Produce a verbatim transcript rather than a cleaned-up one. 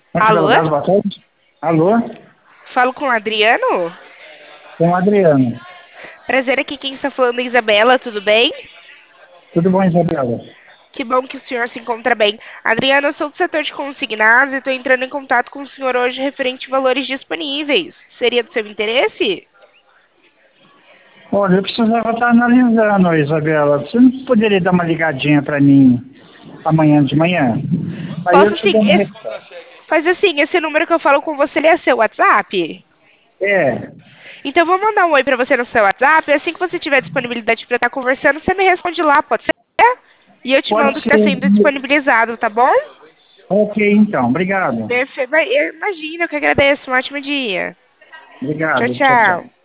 Banco Belo Alô? Gás, boa tarde. Alô? Falo com o Adriano? Com o Adriano. Prazer, aqui quem está falando é Isabela, tudo bem? Tudo bom, Isabela? Que bom que o senhor se encontra bem. Adriano, eu sou do setor de consignados e estou entrando em contato com o senhor hoje referente a valores disponíveis. Seria do seu interesse? Olha, eu precisava estar analisando, Isabela. Você não poderia dar uma ligadinha para mim amanhã de manhã? Aí eu Posso te sim. dou uma Esse, resposta. faz assim, esse número que eu falo com você, ele é seu WhatsApp? É, Então eu vou mandar um oi pra você no seu WhatsApp. Assim que você tiver disponibilidade para estar conversando, você me responde lá, pode ser? E eu te pode mando o que está ser. sendo disponibilizado, tá bom? Ok, então. Obrigado. Perfeito. Imagina, eu que agradeço. Um ótimo dia. Tchau, Obrigado. Tchau, tchau. tchau.